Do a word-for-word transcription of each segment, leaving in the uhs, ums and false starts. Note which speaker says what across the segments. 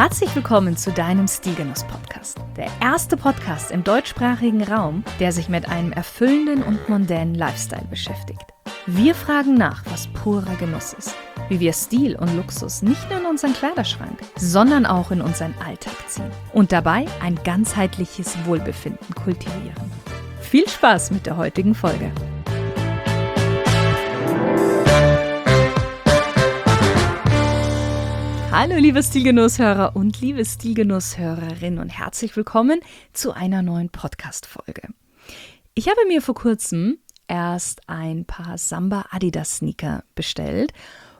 Speaker 1: Herzlich willkommen zu deinem Stilgenuss-Podcast. Der erste Podcast im deutschsprachigen Raum, der sich mit einem erfüllenden und mondänen Lifestyle beschäftigt. Wir fragen nach, was purer Genuss ist, wie wir Stil und Luxus nicht nur in unseren Kleiderschrank, sondern auch in unseren Alltag ziehen und dabei ein ganzheitliches Wohlbefinden kultivieren. Viel Spaß mit der heutigen Folge! Hallo liebe Stilgenusshörer und liebe Stilgenusshörerinnen und herzlich willkommen zu einer neuen Podcast-Folge. Ich habe mir vor kurzem erst ein paar Samba Adidas Sneaker bestellt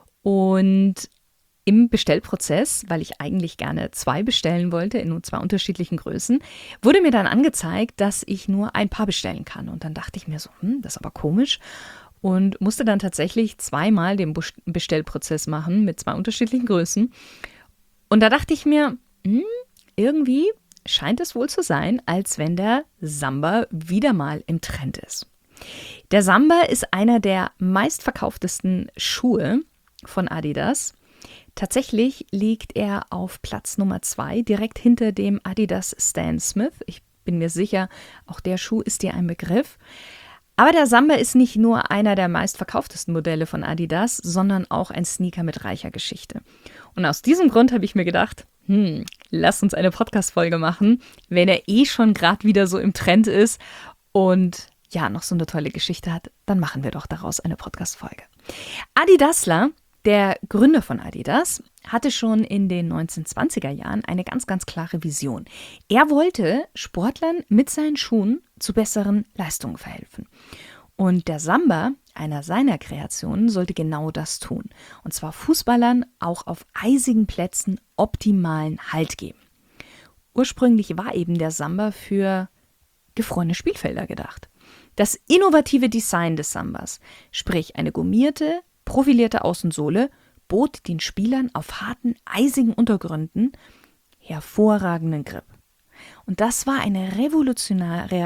Speaker 1: und im Bestellprozess, weil ich eigentlich gerne zwei bestellen wollte, in nur zwei unterschiedlichen Größen, wurde mir dann angezeigt, dass ich nur ein paar bestellen kann. Und dann dachte ich mir so, hm, das ist aber komisch. Und musste dann tatsächlich zweimal den Bestellprozess machen mit zwei unterschiedlichen Größen. Und da dachte ich mir, hm, irgendwie scheint es wohl zu sein, als wenn der Samba wieder mal im Trend ist. Der Samba ist einer der meistverkauftesten Schuhe von Adidas. Tatsächlich liegt er auf Platz Nummer zwei, direkt hinter dem Adidas Stan Smith. Ich bin mir sicher, auch der Schuh ist dir ein Begriff. Aber der Samba ist nicht nur einer der meistverkauftesten Modelle von Adidas, sondern auch ein Sneaker mit reicher Geschichte. Und aus diesem Grund habe ich mir gedacht, hm, lass uns eine Podcast-Folge machen, wenn er eh schon gerade wieder so im Trend ist und ja, noch so eine tolle Geschichte hat, dann machen wir doch daraus eine Podcast-Folge. Adi Dassler, der Gründer von Adidas, hatte schon in den neunzehnhundertzwanziger Jahren eine ganz, ganz klare Vision. Er wollte Sportlern mit seinen Schuhen zu besseren Leistungen verhelfen. Und der Samba, einer seiner Kreationen, sollte genau das tun. Und zwar Fußballern auch auf eisigen Plätzen optimalen Halt geben. Ursprünglich war eben der Samba für gefrorene Spielfelder gedacht. Das innovative Design des Sambas, sprich eine gummierte, profilierte Außensohle, bot den Spielern auf harten, eisigen Untergründen hervorragenden Grip. Und das war eine revolutionäre,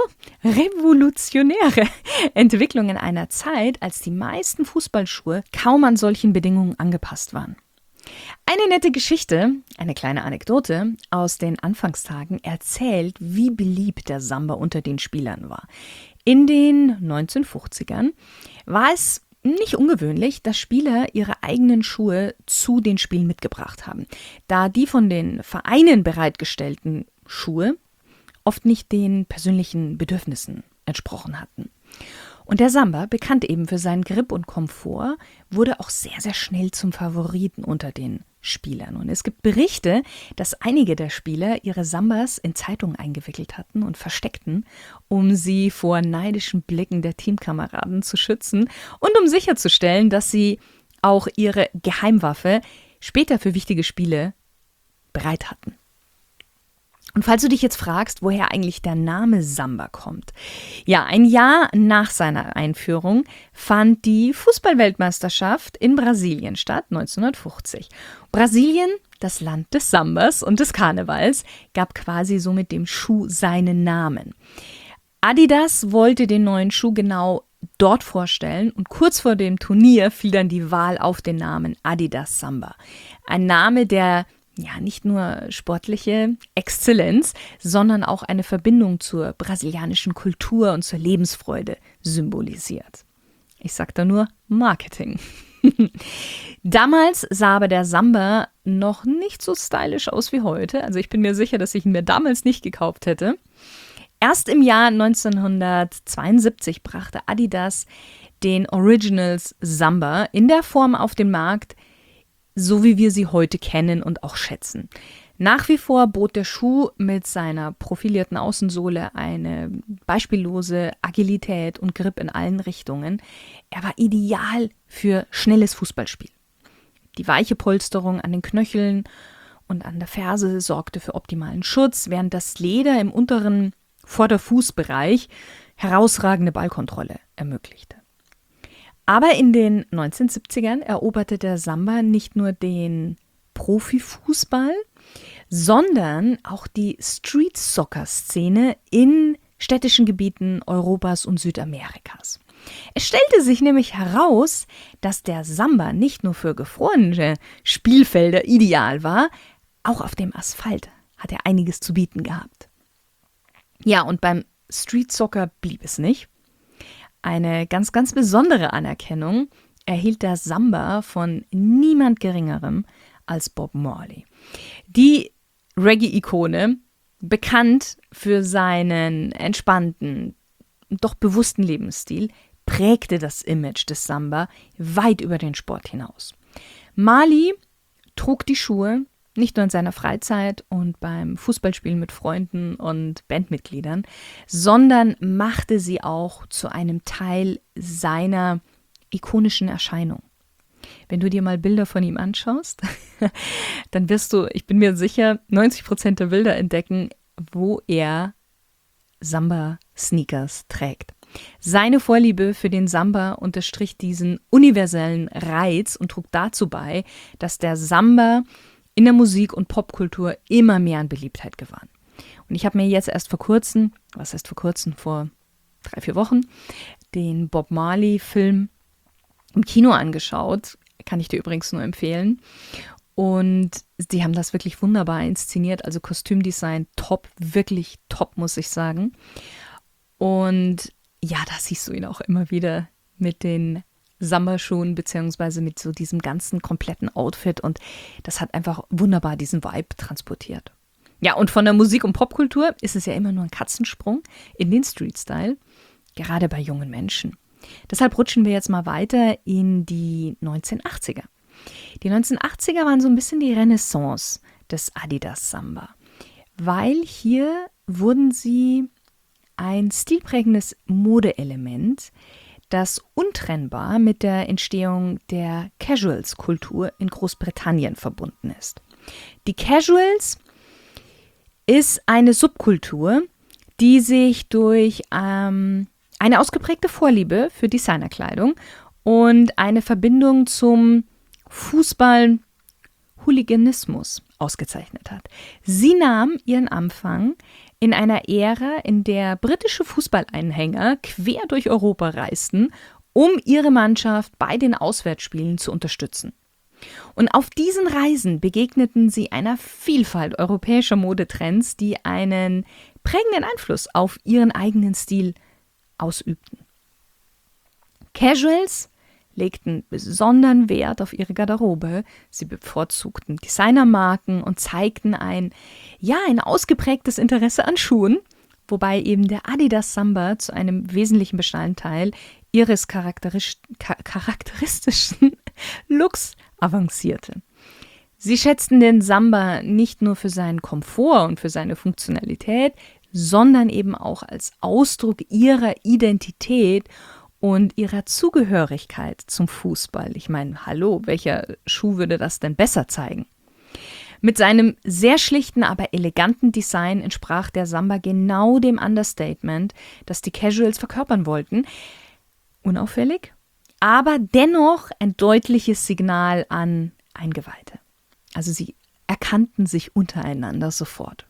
Speaker 1: revolutionäre Entwicklung in einer Zeit, als die meisten Fußballschuhe kaum an solchen Bedingungen angepasst waren. Eine nette Geschichte, eine kleine Anekdote aus den Anfangstagen erzählt, wie beliebt der Samba unter den Spielern war. In den neunzehnhundertfünfzigern war es nicht ungewöhnlich, dass Spieler ihre eigenen Schuhe zu den Spielen mitgebracht haben, da die von den Vereinen bereitgestellten Schuhe oft nicht den persönlichen Bedürfnissen entsprochen hatten. Und der Samba, bekannt eben für seinen Grip und Komfort, wurde auch sehr, sehr schnell zum Favoriten unter den Spielern. Und es gibt Berichte, dass einige der Spieler ihre Sambas in Zeitungen eingewickelt hatten und versteckten, um sie vor neidischen Blicken der Teamkameraden zu schützen und um sicherzustellen, dass sie auch ihre Geheimwaffe später für wichtige Spiele bereit hatten. Und falls du dich jetzt fragst, woher eigentlich der Name Samba kommt. Ja, ein Jahr nach seiner Einführung fand die Fußballweltmeisterschaft in Brasilien statt, neunzehnhundertfünfzig. Brasilien, das Land des Sambas und des Karnevals, gab quasi somit dem Schuh seinen Namen. Adidas wollte den neuen Schuh genau dort vorstellen und kurz vor dem Turnier fiel dann die Wahl auf den Namen Adidas Samba. Ein Name, der ja nicht nur sportliche Exzellenz, sondern auch eine Verbindung zur brasilianischen Kultur und zur Lebensfreude symbolisiert. Ich sag da nur Marketing. Damals sah aber der Samba noch nicht so stylisch aus wie heute. Also ich bin mir sicher, dass ich ihn mir damals nicht gekauft hätte. Erst im Jahr neunzehnhundertzweiundsiebzig brachte Adidas den Originals Samba in der Form auf den Markt, so wie wir sie heute kennen und auch schätzen. Nach wie vor bot der Schuh mit seiner profilierten Außensohle eine beispiellose Agilität und Grip in allen Richtungen. Er war ideal für schnelles Fußballspiel. Die weiche Polsterung an den Knöcheln und an der Ferse sorgte für optimalen Schutz, während das Leder im unteren Vorderfußbereich herausragende Ballkontrolle ermöglichte. Aber in den neunzehnhundertsiebzigern eroberte der Samba nicht nur den Profifußball, sondern auch die Street-Soccer-Szene in städtischen Gebieten Europas und Südamerikas. Es stellte sich nämlich heraus, dass der Samba nicht nur für gefrorene Spielfelder ideal war, auch auf dem Asphalt hat er einiges zu bieten gehabt. Ja, und beim Street Soccer blieb es nicht. Eine ganz, ganz besondere Anerkennung erhielt der Samba von niemand Geringerem als Bob Marley. Die Reggae-Ikone, bekannt für seinen entspannten, doch bewussten Lebensstil, prägte das Image des Samba weit über den Sport hinaus. Marley trug die Schuhe nicht nur in seiner Freizeit und beim Fußballspielen mit Freunden und Bandmitgliedern, sondern machte sie auch zu einem Teil seiner ikonischen Erscheinung. Wenn du dir mal Bilder von ihm anschaust, dann wirst du, ich bin mir sicher, neunzig Prozent der Bilder entdecken, wo er Samba-Sneakers trägt. Seine Vorliebe für den Samba unterstrich diesen universellen Reiz und trug dazu bei, dass der Samba in der Musik- und Popkultur immer mehr an Beliebtheit gewann. Und ich habe mir jetzt erst vor kurzem, was heißt vor kurzem, vor drei, vier Wochen, den Bob Marley-Film im Kino angeschaut. Kann ich dir übrigens nur empfehlen. Und die haben das wirklich wunderbar inszeniert. Also Kostümdesign top, wirklich top, muss ich sagen. Und ja, da siehst du ihn auch immer wieder mit den Samba-Schuhen beziehungsweise mit so diesem ganzen kompletten Outfit. Und das hat einfach wunderbar diesen Vibe transportiert. Ja, und von der Musik- und Popkultur ist es ja immer nur ein Katzensprung in den Street-Style, gerade bei jungen Menschen. Deshalb rutschen wir jetzt mal weiter in die neunzehnhundertachtziger. Die neunzehnhundertachtziger waren so ein bisschen die Renaissance des Adidas Samba, weil hier wurden sie ein stilprägendes Modeelement, das untrennbar mit der Entstehung der Casuals-Kultur in Großbritannien verbunden ist. Die Casuals ist eine Subkultur, die sich durch ähm, eine ausgeprägte Vorliebe für Designerkleidung und eine Verbindung zum Fußball-Hooliganismus ausgezeichnet hat. Sie nahm ihren Anfang in einer Ära, in der britische Fußballanhänger quer durch Europa reisten, um ihre Mannschaft bei den Auswärtsspielen zu unterstützen. Und auf diesen Reisen begegneten sie einer Vielfalt europäischer Modetrends, die einen prägenden Einfluss auf ihren eigenen Stil ausübten. Casuals legten besonderen Wert auf ihre Garderobe, sie bevorzugten Designermarken und zeigten ein, ja, ein ausgeprägtes Interesse an Schuhen, wobei eben der Adidas Samba zu einem wesentlichen Bestandteil ihres charakterisch- charakteristischen Looks avancierte. Sie schätzten den Samba nicht nur für seinen Komfort und für seine Funktionalität, sondern eben auch als Ausdruck ihrer Identität und ihrer Zugehörigkeit zum Fußball. Ich meine, hallo, welcher Schuh würde das denn besser zeigen? Mit seinem sehr schlichten, aber eleganten Design entsprach der Samba genau dem Understatement, das die Casuals verkörpern wollten. Unauffällig, aber dennoch ein deutliches Signal an Eingeweihte. Also sie erkannten sich untereinander sofort.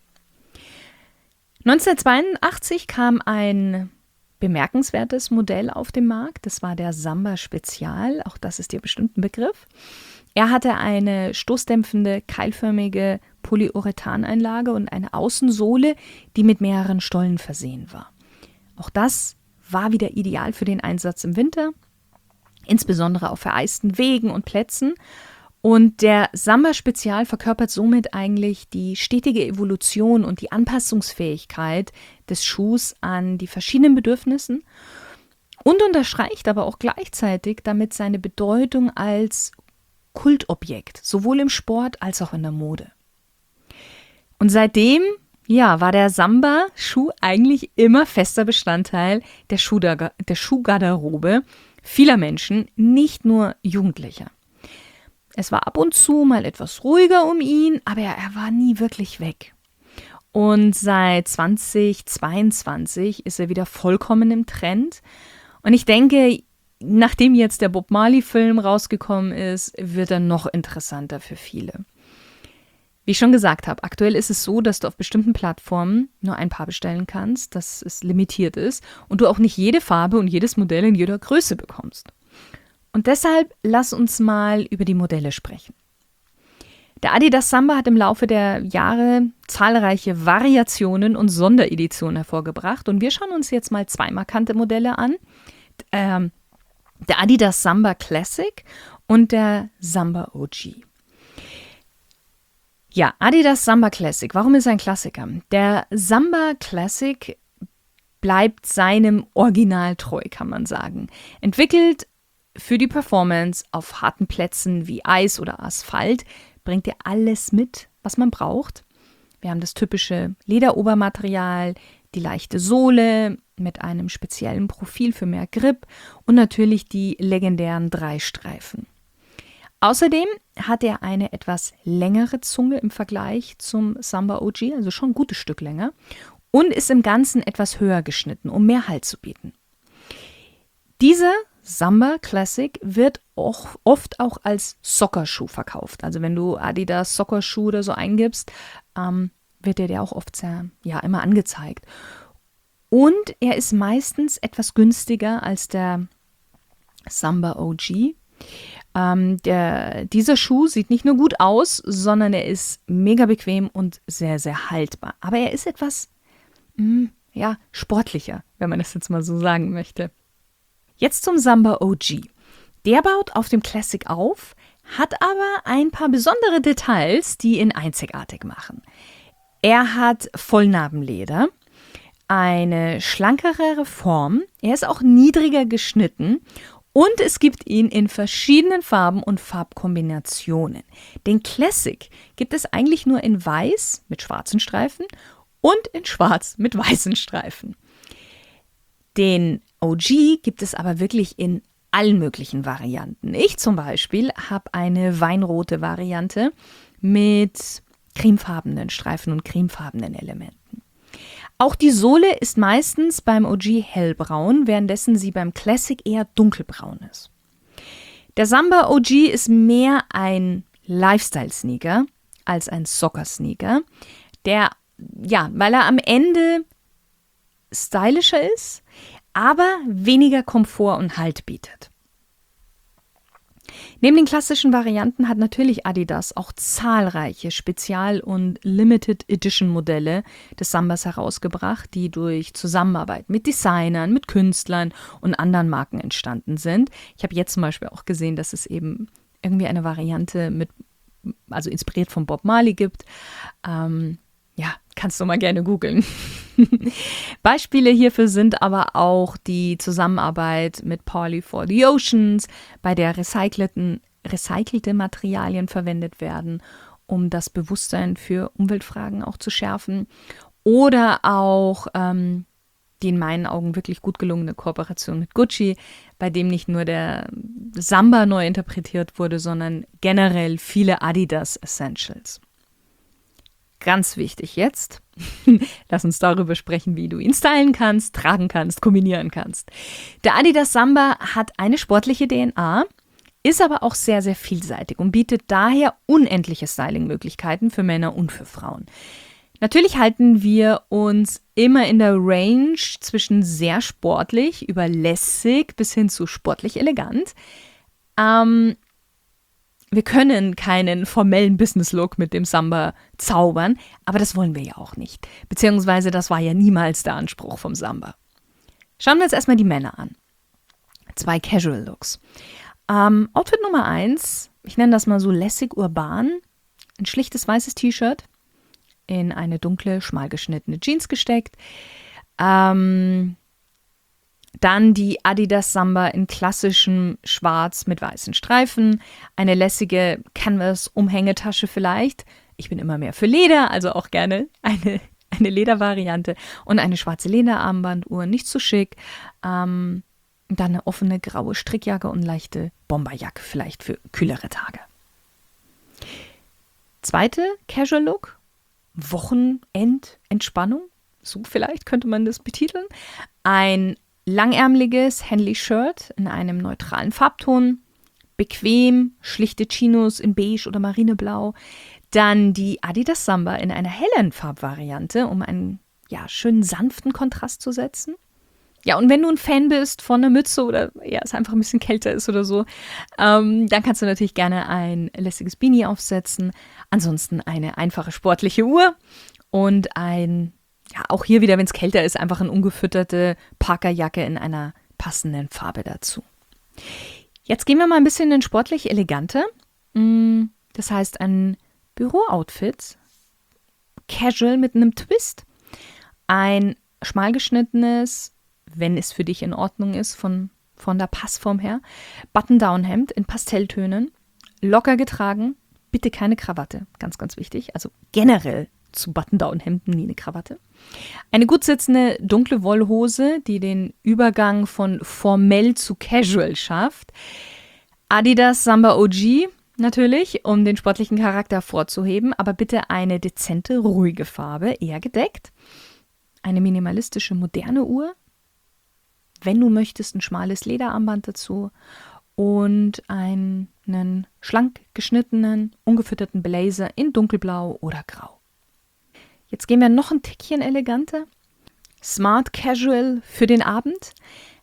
Speaker 1: neunzehnhundertzweiundachtzig kam ein bemerkenswertes Modell auf den Markt. Das war der Samba Spezial, auch das ist dir bestimmt ein Begriff. Er hatte eine stoßdämpfende, keilförmige Polyurethaneinlage und eine Außensohle, die mit mehreren Stollen versehen war. Auch das war wieder ideal für den Einsatz im Winter, insbesondere auf vereisten Wegen und Plätzen. Und der Samba Spezial verkörpert somit eigentlich die stetige Evolution und die Anpassungsfähigkeit des Schuhs an die verschiedenen Bedürfnissen und unterstreicht aber auch gleichzeitig damit seine Bedeutung als Kultobjekt, sowohl im Sport als auch in der Mode. Und seitdem, ja, war der Samba-Schuh eigentlich immer fester Bestandteil der, Schuhda- der Schuhgarderobe vieler Menschen, nicht nur Jugendlicher. Es war ab und zu mal etwas ruhiger um ihn, aber er, er war nie wirklich weg. Und seit zweitausendzweiundzwanzig ist er wieder vollkommen im Trend. Und ich denke, nachdem jetzt der Bob Marley-Film rausgekommen ist, wird er noch interessanter für viele. Wie ich schon gesagt habe, aktuell ist es so, dass du auf bestimmten Plattformen nur ein Paar bestellen kannst, dass es limitiert ist und du auch nicht jede Farbe und jedes Modell in jeder Größe bekommst. Und deshalb lass uns mal über die Modelle sprechen. Der Adidas Samba hat im Laufe der Jahre zahlreiche Variationen und Sondereditionen hervorgebracht. Und wir schauen uns jetzt mal zwei markante Modelle an. Ähm, der Adidas Samba Classic und der Samba O G. Ja, Adidas Samba Classic. Warum ist er ein Klassiker? Der Samba Classic bleibt seinem Original treu, kann man sagen. Entwickelt für die Performance auf harten Plätzen wie Eis oder Asphalt, bringt er alles mit, was man braucht. Wir haben das typische Lederobermaterial, die leichte Sohle mit einem speziellen Profil für mehr Grip und natürlich die legendären drei Streifen. Außerdem hat er eine etwas längere Zunge im Vergleich zum Samba O G, also schon ein gutes Stück länger, und ist im Ganzen etwas höher geschnitten, um mehr Halt zu bieten. Dieser Samba Classic wird auch oft auch als Soccerschuh verkauft. Also wenn du Adidas Soccerschuh oder so eingibst, ähm, wird der dir auch oft sehr, ja, immer angezeigt. Und er ist meistens etwas günstiger als der Samba O G. Ähm, der, dieser Schuh sieht nicht nur gut aus, sondern er ist mega bequem und sehr, sehr haltbar. Aber er ist etwas, mh, ja, sportlicher, wenn man das jetzt mal so sagen möchte. Jetzt zum Samba O G. Der baut auf dem Classic auf, hat aber ein paar besondere Details, die ihn einzigartig machen. Er hat Vollnarbenleder, eine schlankere Form, er ist auch niedriger geschnitten und es gibt ihn in verschiedenen Farben und Farbkombinationen. Den Classic gibt es eigentlich nur in weiß mit schwarzen Streifen und in schwarz mit weißen Streifen. Den O G gibt es aber wirklich in allen möglichen Varianten. Ich zum Beispiel habe eine weinrote Variante mit cremefarbenen Streifen und cremefarbenen Elementen. Auch die Sohle ist meistens beim O G hellbraun, währenddessen sie beim Classic eher dunkelbraun ist. Der Samba O G ist mehr ein Lifestyle-Sneaker als ein Soccer-Sneaker, der, ja, weil er am Ende stylischer ist, aber weniger Komfort und Halt bietet. Neben den klassischen Varianten hat natürlich Adidas auch zahlreiche Spezial- und Limited Edition Modelle des Sambas herausgebracht, die durch Zusammenarbeit mit Designern, mit Künstlern und anderen Marken entstanden sind. Ich habe jetzt zum Beispiel auch gesehen, dass es eben irgendwie eine Variante mit, also inspiriert von Bob Marley gibt. Ähm, ja, kannst du mal gerne googeln. Beispiele hierfür sind aber auch die Zusammenarbeit mit Pauly for the Oceans, bei der recycelten, recycelte Materialien verwendet werden, um das Bewusstsein für Umweltfragen auch zu schärfen. Oder auch ähm, die in meinen Augen wirklich gut gelungene Kooperation mit Gucci, bei dem nicht nur der Samba neu interpretiert wurde, sondern generell viele Adidas Essentials. Ganz wichtig jetzt, lass uns darüber sprechen, wie du ihn stylen kannst, tragen kannst, kombinieren kannst. Der Adidas Samba hat eine sportliche D N A, ist aber auch sehr, sehr vielseitig und bietet daher unendliche Styling-Möglichkeiten für Männer und für Frauen. Natürlich halten wir uns immer in der Range zwischen sehr sportlich, über lässig bis hin zu sportlich elegant. Ähm, Wir können keinen formellen Business-Look mit dem Samba zaubern, aber das wollen wir ja auch nicht. Beziehungsweise das war ja niemals der Anspruch vom Samba. Schauen wir uns erstmal die Männer an. Zwei Casual-Looks. Ähm, Outfit Nummer eins, ich nenne das mal so lässig urban. Ein schlichtes weißes T-Shirt in eine dunkle, schmal geschnittene Jeans gesteckt. Ähm... Dann die Adidas Samba in klassischem Schwarz mit weißen Streifen, eine lässige Canvas-Umhängetasche vielleicht. Ich bin immer mehr für Leder, also auch gerne eine, eine Ledervariante und eine schwarze Lederarmbanduhr, nicht so schick. Ähm, dann eine offene graue Strickjacke und leichte Bomberjacke, vielleicht für kühlere Tage. Zweite Casual Look, Wochenend-Entspannung, so vielleicht könnte man das betiteln. Ein langärmeliges Henley-Shirt in einem neutralen Farbton, bequem, schlichte Chinos in beige oder marineblau. Dann die Adidas Samba in einer hellen Farbvariante, um einen ja, schönen sanften Kontrast zu setzen. Ja, und wenn du ein Fan bist von einer Mütze oder ja, es einfach ein bisschen kälter ist oder so, ähm, dann kannst du natürlich gerne ein lässiges Beanie aufsetzen. Ansonsten eine einfache sportliche Uhr und ein, ja, auch hier wieder, wenn es kälter ist, einfach eine ungefütterte Parkerjacke in einer passenden Farbe dazu. Jetzt gehen wir mal ein bisschen in sportlich eleganter. Das heißt, ein Bürooutfit, casual mit einem Twist, ein schmal geschnittenes, wenn es für dich in Ordnung ist, von, von der Passform her, Button-Down-Hemd in Pastelltönen, locker getragen, bitte keine Krawatte, ganz, ganz wichtig, also generell zu Button-Down-Hemden nie eine Krawatte. Eine gut sitzende dunkle Wollhose, die den Übergang von formell zu casual schafft. Adidas Samba O G natürlich, um den sportlichen Charakter hervorzuheben, aber bitte eine dezente, ruhige Farbe, eher gedeckt. Eine minimalistische, moderne Uhr. Wenn du möchtest, ein schmales Lederarmband dazu und einen schlank geschnittenen, ungefütterten Blazer in dunkelblau oder grau. Jetzt gehen wir noch ein Tickchen eleganter. Smart Casual für den Abend.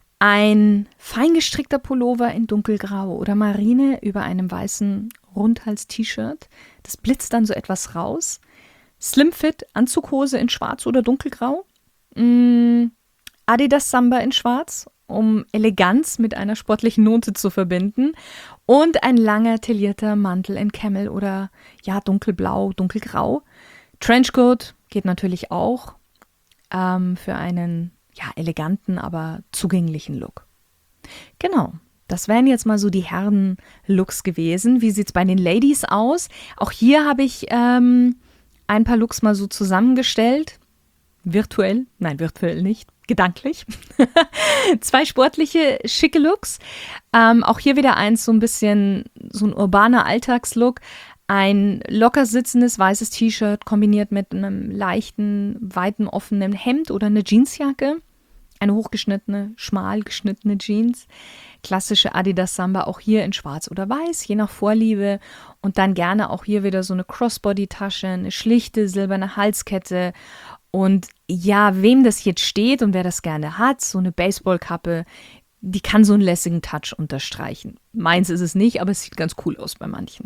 Speaker 1: Ein feingestrickter Pullover in dunkelgrau oder Marine über einem weißen Rundhals-T-Shirt. Das blitzt dann so etwas raus. Slimfit Anzughose in schwarz oder dunkelgrau. Mm, Adidas Samba in schwarz, um Eleganz mit einer sportlichen Note zu verbinden. Und ein langer taillierter Mantel in Camel oder ja dunkelblau, dunkelgrau. Trenchcoat geht natürlich auch ähm, für einen ja, eleganten, aber zugänglichen Look. Genau, das wären jetzt mal so die Herren-Looks gewesen. Wie sieht es bei den Ladies aus? Auch hier habe ich ähm, ein paar Looks mal so zusammengestellt. Virtuell, nein, virtuell nicht. Gedanklich. Zwei sportliche, schicke Looks. Ähm, auch hier wieder eins, so ein bisschen so ein urbaner Alltagslook. Ein locker sitzendes weißes T-Shirt kombiniert mit einem leichten, weiten, offenen Hemd oder eine Jeansjacke. Eine hochgeschnittene, schmal geschnittene Jeans. Klassische Adidas Samba, auch hier in schwarz oder weiß, je nach Vorliebe. Und dann gerne auch hier wieder so eine Crossbody-Tasche, eine schlichte silberne Halskette. Und ja, wem das jetzt steht und wer das gerne hat, so eine Baseballkappe, die kann so einen lässigen Touch unterstreichen. Meins ist es nicht, aber es sieht ganz cool aus bei manchen.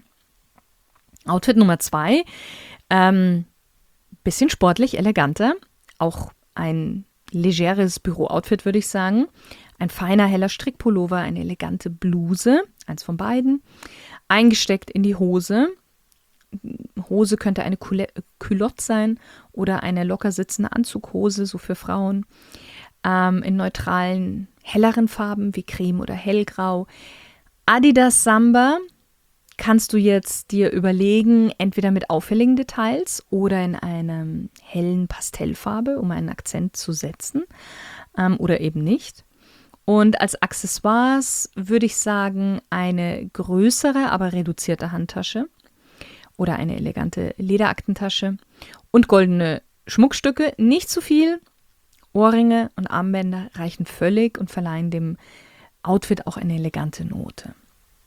Speaker 1: Outfit Nummer zwei, ähm, bisschen sportlich, eleganter, auch ein legeres Bürooutfit, würde ich sagen. Ein feiner, heller Strickpullover, eine elegante Bluse, eins von beiden, eingesteckt in die Hose. Hose könnte eine Culotte sein oder eine locker sitzende Anzughose, so für Frauen, ähm, in neutralen, helleren Farben wie Creme oder Hellgrau. Adidas Samba kannst du jetzt dir überlegen, entweder mit auffälligen Details oder in einer hellen Pastellfarbe, um einen Akzent zu setzen, ähm, oder eben nicht. Und als Accessoires würde ich sagen, eine größere, aber reduzierte Handtasche oder eine elegante Lederaktentasche und goldene Schmuckstücke. Nicht zu viel. Ohrringe und Armbänder reichen völlig und verleihen dem Outfit auch eine elegante Note.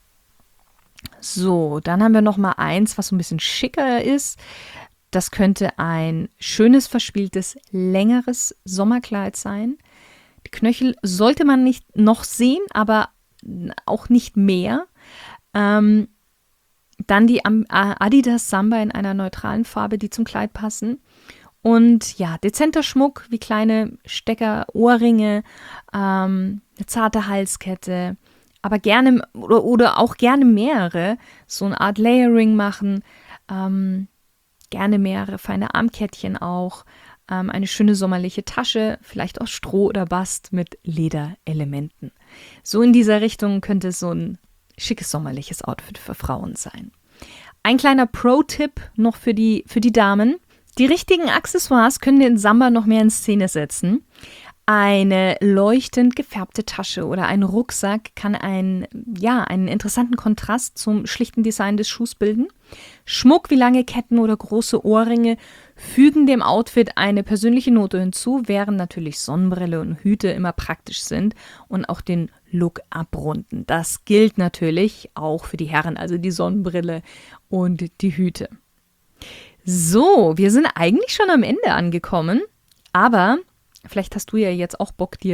Speaker 1: So, dann haben wir noch mal eins, was so ein bisschen schicker ist. Das könnte ein schönes, verspieltes, längeres Sommerkleid sein. Die Knöchel sollte man nicht noch sehen, aber auch nicht mehr. Ähm, dann die Adidas Samba in einer neutralen Farbe, die zum Kleid passen. Und ja, dezenter Schmuck wie kleine Stecker, Ohrringe, ähm, eine zarte Halskette, aber gerne oder, oder auch gerne mehrere, so eine Art Layering machen, ähm, gerne mehrere feine Armkettchen auch, ähm, eine schöne sommerliche Tasche, vielleicht aus Stroh oder Bast mit Lederelementen. So in dieser Richtung könnte es so ein schickes sommerliches Outfit für Frauen sein. Ein kleiner Pro-Tipp noch für die, für die Damen. Die richtigen Accessoires können den Samba noch mehr in Szene setzen. Eine leuchtend gefärbte Tasche oder ein Rucksack kann ein, ja, einen interessanten Kontrast zum schlichten Design des Schuhs bilden. Schmuck wie lange Ketten oder große Ohrringe fügen dem Outfit eine persönliche Note hinzu, während natürlich Sonnenbrille und Hüte immer praktisch sind und auch den Look abrunden. Das gilt natürlich auch für die Herren, also die Sonnenbrille und die Hüte. So, wir sind eigentlich schon am Ende angekommen, aber vielleicht hast du ja jetzt auch Bock, dir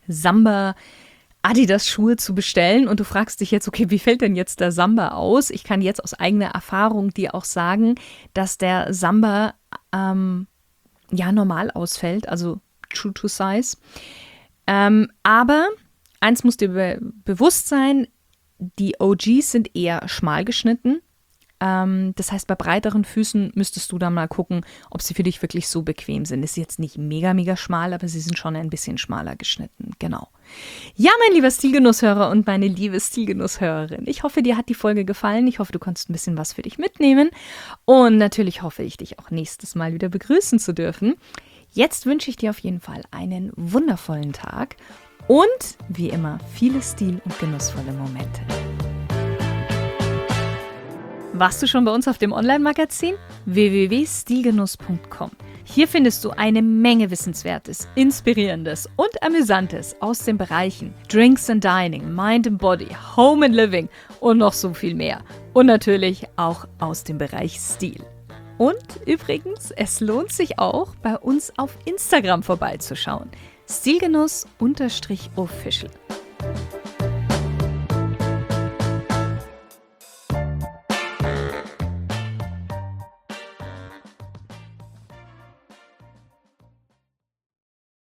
Speaker 1: Samba Adidas-Schuhe zu bestellen und du fragst dich jetzt, okay, wie fällt denn jetzt der Samba aus? Ich kann jetzt aus eigener Erfahrung dir auch sagen, dass der Samba ähm, ja normal ausfällt, also true to size. Ähm, aber eins muss dir be- bewusst sein, die O Gs sind eher schmal geschnitten. Ähm, das heißt, bei breiteren Füßen müsstest du dann mal gucken, ob sie für dich wirklich so bequem sind. Ist jetzt nicht mega, mega schmal, aber sie sind schon ein bisschen schmaler geschnitten. Genau. Ja, mein lieber Stilgenusshörer und meine liebe Stilgenusshörerin. Ich hoffe, dir hat die Folge gefallen. Ich hoffe, du konntest ein bisschen was für dich mitnehmen. Und natürlich hoffe ich, dich auch nächstes Mal wieder begrüßen zu dürfen. Jetzt wünsche ich dir auf jeden Fall einen wundervollen Tag und wie immer viele stil- und genussvolle Momente. Warst du schon bei uns auf dem Online-Magazin? w w w punkt stilgenuss punkt com. Hier findest du eine Menge Wissenswertes, Inspirierendes und Amüsantes aus den Bereichen Drinks and Dining, Mind and Body, Home and Living und noch so viel mehr. Und natürlich auch aus dem Bereich Stil. Und übrigens, es lohnt sich auch, bei uns auf Instagram vorbeizuschauen. Stilgenuss-official.